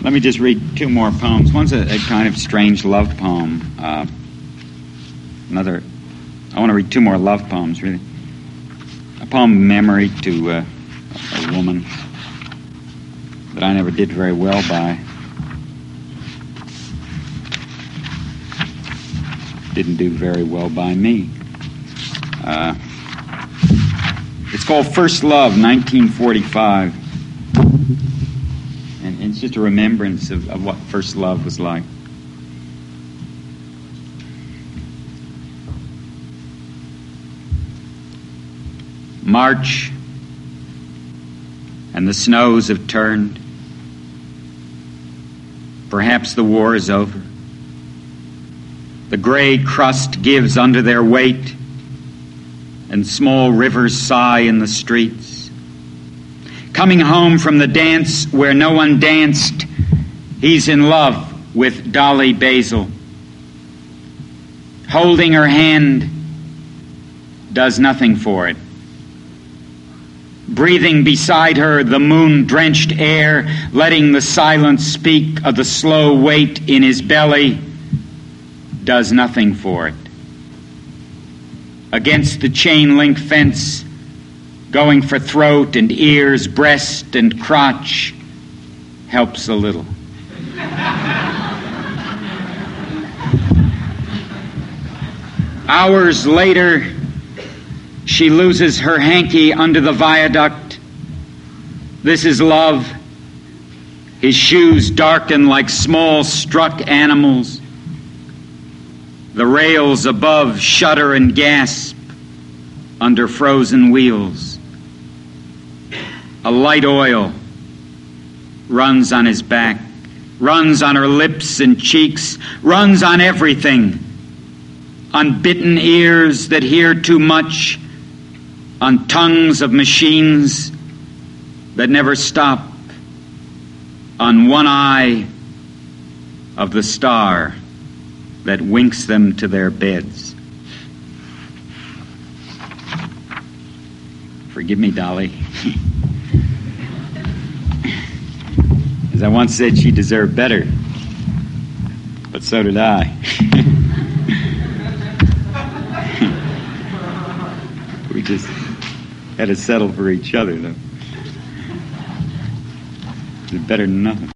Let me just read two more poems. One's a kind of strange love poem. I want to read two more love poems, really. A poem, Memory, to a woman that I never did very well by. Didn't do very well by me. It's called First Love, 1945. And it's just a remembrance of what first love was like. March, and the snows have turned. Perhaps the war is over. The gray crust gives under their weight, and small rivers sigh in the streets. Coming home from the dance where no one danced, he's in love with Dolly Basil. Holding her hand does nothing for it. Breathing beside her the moon-drenched air, letting the silence speak of the slow weight in his belly, does nothing for it. Against the chain-link fence, going for throat and ears, breast and crotch, helps a little. Hours later, she loses her hanky under the viaduct. This is love. His shoes darken like small struck animals. The rails above shudder and gasp under frozen wheels. A light oil runs on his back, runs on her lips and cheeks, runs on everything. On bitten ears that hear too much, on tongues of machines that never stop, on one eye of the star that winks them to their beds. Forgive me, Dolly. As I once said, she deserved better, but so did I. We just had to settle for each other, though. It's better than nothing.